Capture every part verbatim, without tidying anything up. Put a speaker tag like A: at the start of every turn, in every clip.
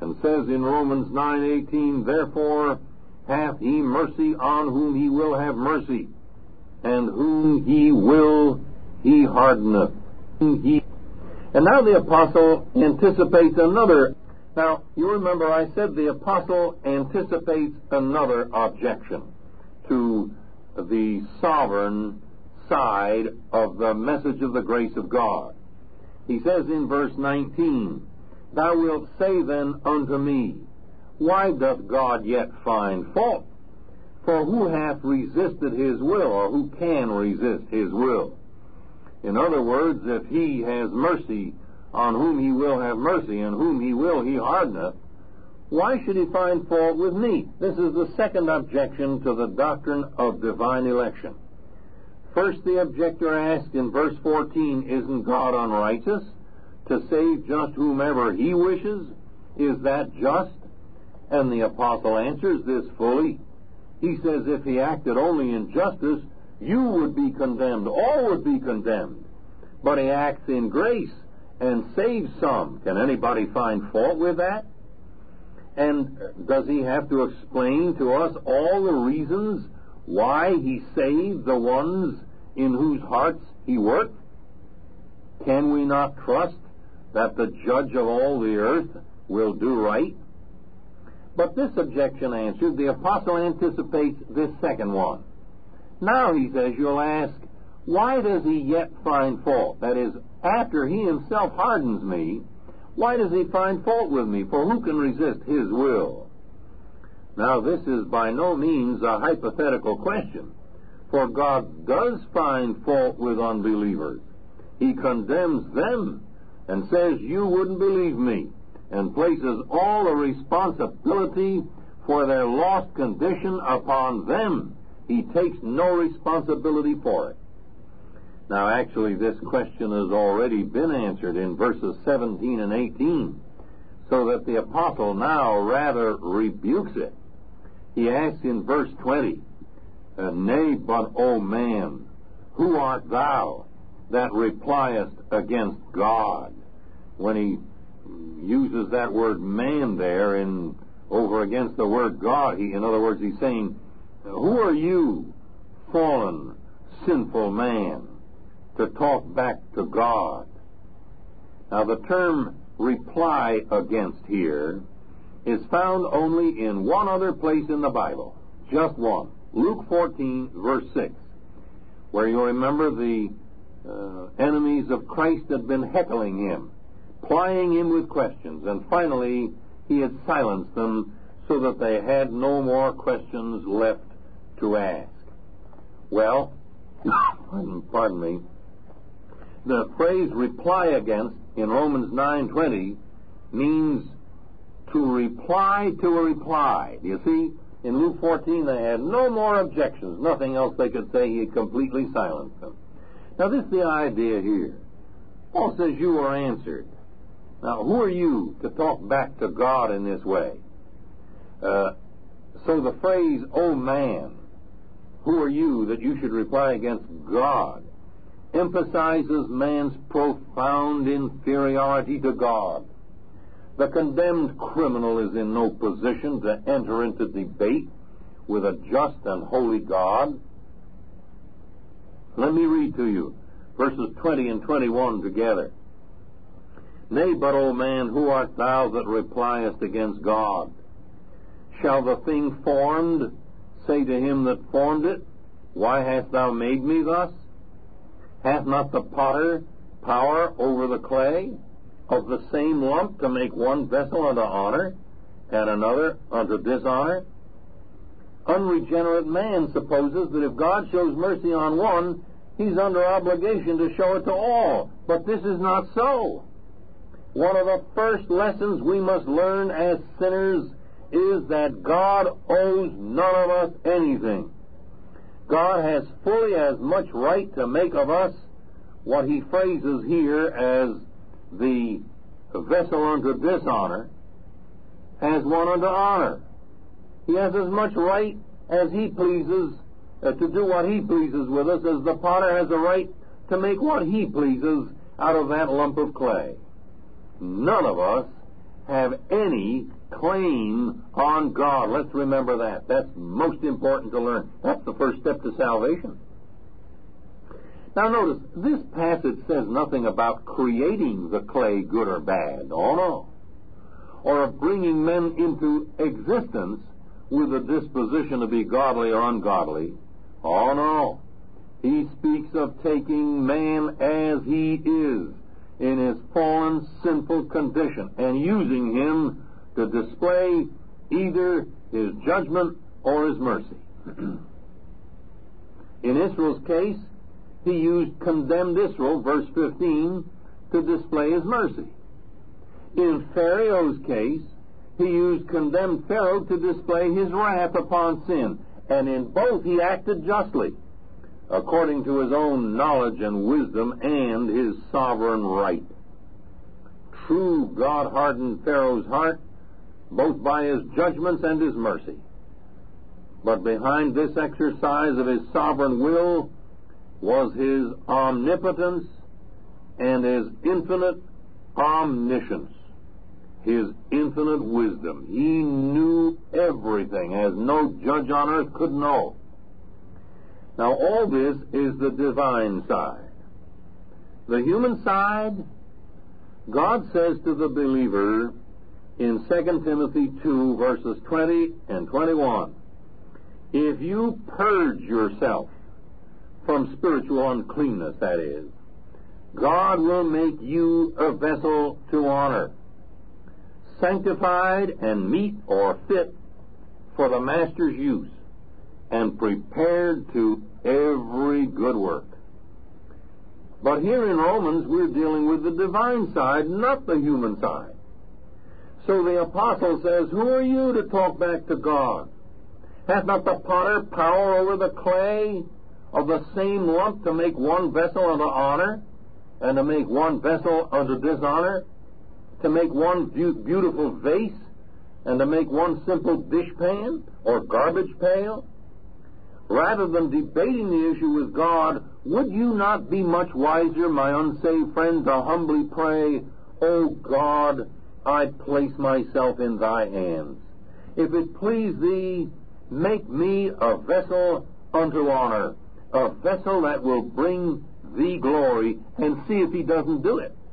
A: and says in Romans nine eighteen, "Therefore hath he mercy on whom he will have mercy, and whom he will he hardeneth." He... And now the apostle anticipates another. Now, you remember I said the apostle anticipates another objection to the sovereign side of the message of the grace of God. He says in verse nineteen, "Thou wilt say then unto me, Why doth God yet find fault? For who hath resisted his will, or who can resist his will?" In other words, if he has mercy on whom he will have mercy, and whom he will he hardeneth, why should he find fault with me? This is the second objection to the doctrine of divine election. First, the objector asked in verse fourteen, "Isn't God unrighteous to save just whomever he wishes? Is that just?" And the apostle answers this fully. He says if he acted only in justice, you would be condemned, all would be condemned. But he acts in grace and saves some. Can anybody find fault with that? And does he have to explain to us all the reasons why he saved the ones in whose hearts he worked? Can we not trust that the judge of all the earth will do right? But this objection answered, the apostle anticipates this second one. Now, he says, you'll ask, why does he yet find fault? That is, after he himself hardens me, why does he find fault with me? For who can resist his will? Now, this is by no means a hypothetical question, for God does find fault with unbelievers. He condemns them and says, you wouldn't believe me, and places all the responsibility for their lost condition upon them. He takes no responsibility for it. Now, actually, this question has already been answered in verses seventeen and eighteen, so that the apostle now rather rebukes it. He asks in verse twenty, Nay, but, O man, who art thou that repliest against God? When he uses that word man there in over against the word God, he, in other words, he's saying, who are you, fallen, sinful man, to talk back to God? Now, the term reply against here is found only in one other place in the Bible, just one. Luke fourteen, verse six, where you remember the uh, enemies of Christ had been heckling him, plying him with questions, and finally he had silenced them so that they had no more questions left to ask. Well, pardon me, the phrase reply against in Romans nine twenty means to reply to a reply. Do you see? In Luke fourteen they had no more objections, nothing else they could say. He had completely silenced them. Now, this is the idea here. Paul says you were answered. Now, who are you to talk back to God in this way? Uh, so the phrase, oh man, who are you that you should reply against God, emphasizes man's profound inferiority to God. The condemned criminal is in no position to enter into debate with a just and holy God. Let me read to you verses twenty and twenty-one together. Nay, but, O man, who art thou that repliest against God? Shall the thing formed say to him that formed it, Why hast thou made me thus? Hath not the potter power over the clay, of the same lump to make one vessel unto honor, and another unto dishonor? Unregenerate man supposes that if God shows mercy on one, he's under obligation to show it to all. But this is not so. One of the first lessons we must learn as sinners is that God owes none of us anything. God has fully as much right to make of us what he phrases here as the vessel unto dishonor as one unto honor. He has as much right as he pleases uh, to do what he pleases with us as the potter has a right to make what he pleases out of that lump of clay. None of us have any claim on God. Let's remember that. That's most important to learn. That's the first step to salvation. Now notice, this passage says nothing about creating the clay good or bad. Oh no. Or of bringing men into existence with a disposition to be godly or ungodly. Oh no. He speaks of taking man as he is in his fallen, sinful condition and using him to display either his judgment or his mercy. In Israel's case, he used condemned Israel, verse fifteen, to display his mercy. In Pharaoh's case, he used condemned Pharaoh to display his wrath upon sin. And in both he acted justly, according to his own knowledge and wisdom and his sovereign right. True God hardened Pharaoh's heart, both by his judgments and his mercy. But behind this exercise of his sovereign will was his omnipotence and his infinite omniscience, his infinite wisdom. He knew everything as no judge on earth could know. Now all this is the divine side. The human side, God says to the believer in Second Timothy two, verses twenty and twenty-one, if you purge yourself from spiritual uncleanness, that is, God will make you a vessel to honor, sanctified and meet or fit for the Master's use, and prepared to every good work. But here in Romans, we're dealing with the divine side, not the human side. So the apostle says, who are you to talk back to God? Hath not the potter power over the clay of the same lump to make one vessel unto honor, and to make one vessel unto dishonor? To make one beautiful vase, and to make one simple dishpan or garbage pail? Rather than debating the issue with God, would you not be much wiser, my unsaved friend, to humbly pray, O God, I place myself in thy hands. If it please thee, make me a vessel unto honor, a vessel that will bring thee glory, and see if he doesn't do it.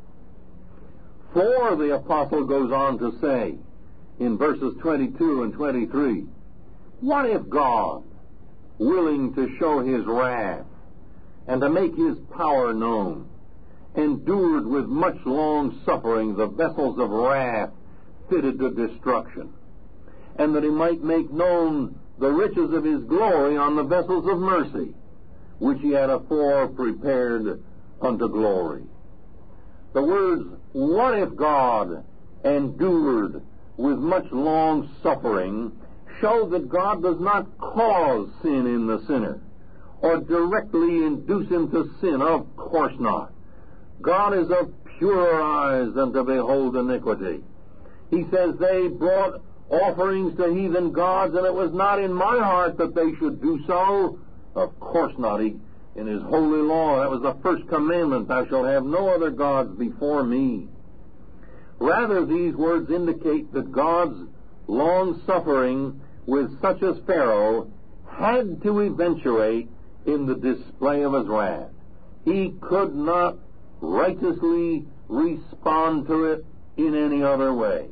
A: For the apostle goes on to say in verses twenty-two and twenty-three, what if God, willing to show his wrath and to make his power known, endured with much long suffering the vessels of wrath fitted to destruction, and that he might make known the riches of his glory on the vessels of mercy, which he had afore prepared unto glory. The words, what if God endured with much long suffering, show that God does not cause sin in the sinner, or directly induce him to sin. Of course not. God is of purer eyes than to behold iniquity. He says they brought offerings to heathen gods, and it was not in my heart that they should do so. Of course not. He, in his holy law, that was the first commandment, thou shalt have no other gods before me. Rather, these words indicate that God's long suffering with such as Pharaoh had to eventuate in the display of his wrath. He could not righteously respond to it in any other way.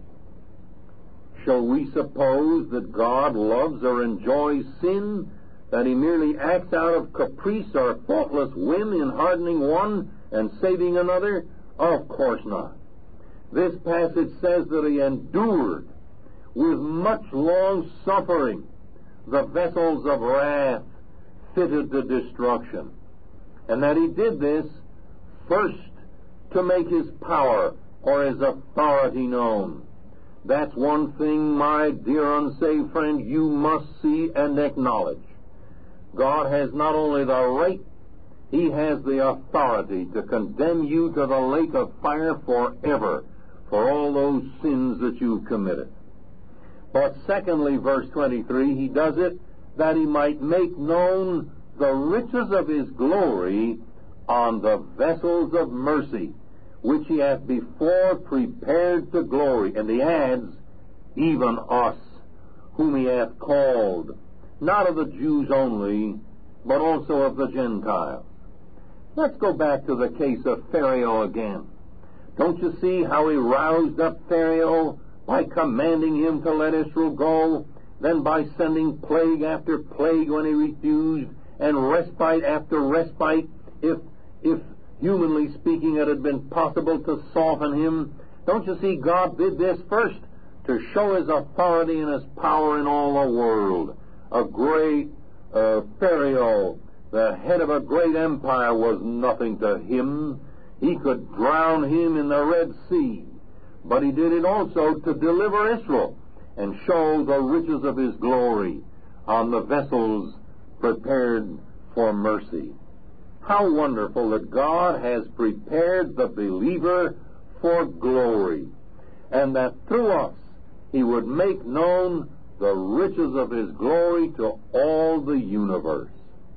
A: Shall we suppose that God loves or enjoys sin, that he merely acts out of caprice or thoughtless whim in hardening one and saving another? Of course not. This passage says that he endured with much long suffering the vessels of wrath fitted to destruction, and that he did this first to make his power or his authority known. That's one thing, my dear unsaved friend, you must see and acknowledge. God has not only the right, he has the authority to condemn you to the lake of fire forever for all those sins that you've committed. But secondly, verse twenty-three, he does it that he might make known the riches of his glory on the vessels of mercy, which he hath before prepared to glory. And he adds, even us, whom he hath called, not of the Jews only, but also of the Gentiles. Let's go back to the case of Pharaoh again. Don't you see how he roused up Pharaoh by commanding him to let Israel go, then by sending plague after plague when he refused, and respite after respite, if, if humanly speaking it had been possible to soften him? Don't you see God did this first to show his authority and his power in all the world? A great uh, Pharaoh, the head of a great empire, was nothing to him. He could drown him in the Red Sea. But he did it also to deliver Israel and show the riches of his glory on the vessels prepared for mercy. How wonderful that God has prepared the believer for glory, and that through us he would make known the riches of his glory to all the universe.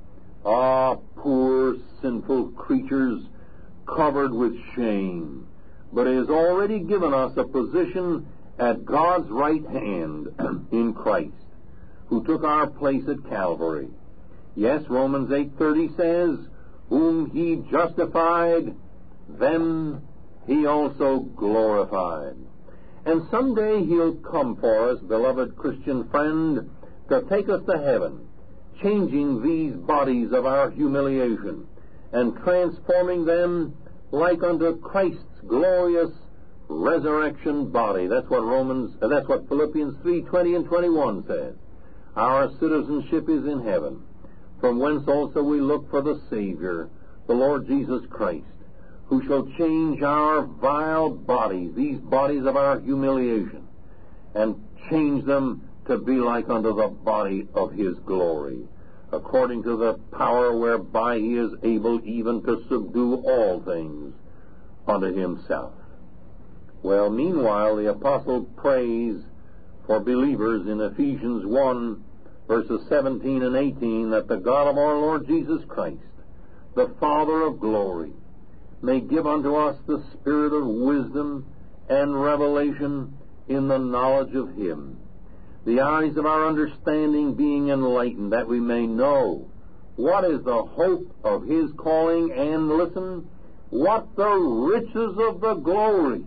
A: Ah, poor sinful creatures covered with shame, but he has already given us a position at God's right hand in Christ, who took our place at Calvary. Yes, Romans eight thirty says, whom he justified, them he also glorified. And someday he'll come for us, beloved Christian friend, to take us to heaven, changing these bodies of our humiliation and transforming them like unto Christ's glorious resurrection body. That's what Romans, uh, that's what Philippians three twenty and twenty-one says. Our citizenship is in heaven, from whence also we look for the Savior, the Lord Jesus Christ, who shall change our vile bodies, these bodies of our humiliation, and change them to be like unto the body of his glory, according to the power whereby he is able even to subdue all things unto himself. Well, meanwhile, the apostle prays for believers in Ephesians one, verses seventeen and eighteen, that the God of our Lord Jesus Christ, the Father of glory, may give unto us the spirit of wisdom and revelation in the knowledge of him, the eyes of our understanding being enlightened, that we may know what is the hope of his calling, and listen, what the riches of the glory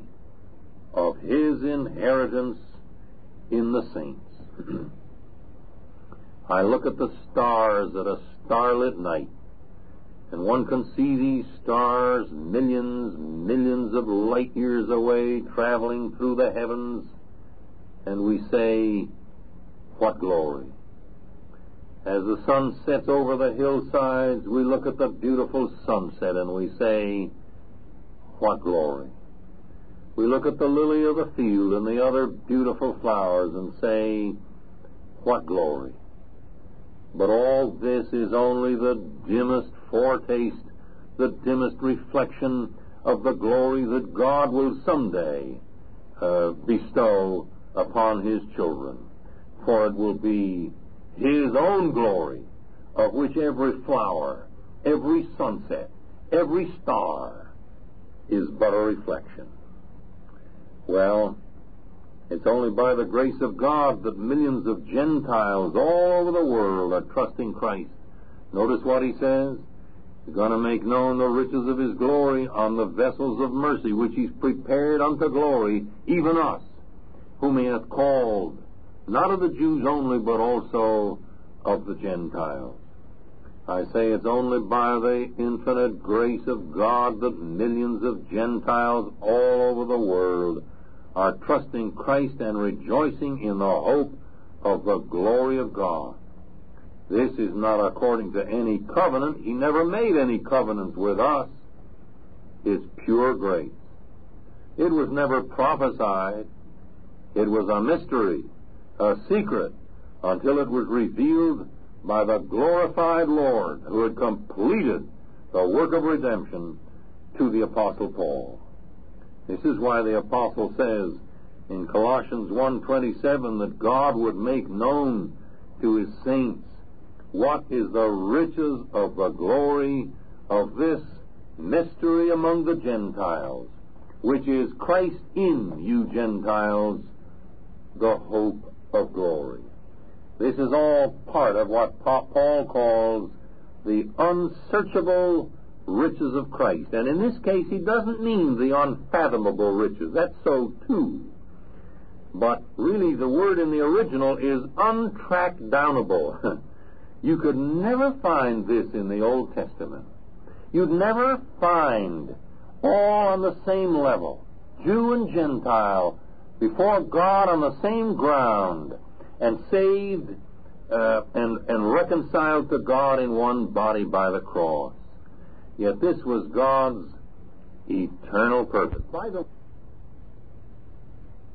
A: of his inheritance in the saints. I look at the stars at a starlit night, and one can see these stars millions, millions of light years away, traveling through the heavens, and we say, what glory. As the sun sets over the hillsides, we look at the beautiful sunset and we say, what glory. We look at the lily of the field and the other beautiful flowers and say, what glory. But all this is only the dimmest foretaste, the dimmest reflection of the glory that God will someday uh, bestow upon his children. For it will be his own glory, of which every flower, every sunset, every star is but a reflection. Well, it's only by the grace of God that millions of Gentiles all over the world are trusting Christ. Notice what he says. He's going to make known the riches of his glory on the vessels of mercy, which he's prepared unto glory, even us, whom he hath called, not of the Jews only, but also of the Gentiles. I say it's only by the infinite grace of God that millions of Gentiles all over the world are trusting Christ and rejoicing in the hope of the glory of God. This is not according to any covenant. He never made any covenants with us. It's pure grace. It was never prophesied. It was a mystery, a secret, until it was revealed by the glorified Lord, who had completed the work of redemption to the Apostle Paul. This is why the Apostle says in Colossians one twenty-seven that God would make known to his saints what is the riches of the glory of this mystery among the Gentiles, which is Christ in you Gentiles, the hope of glory. This is all part of what Paul calls the unsearchable riches of Christ. And in this case, he doesn't mean the unfathomable riches. That's so too. But really, the word in the original is untracked downable. You could never find this in the Old Testament. You'd never find all on the same level, Jew and Gentile, before God on the same ground, and saved uh, and, and reconciled to God in one body by the cross. Yet this was God's eternal purpose. By the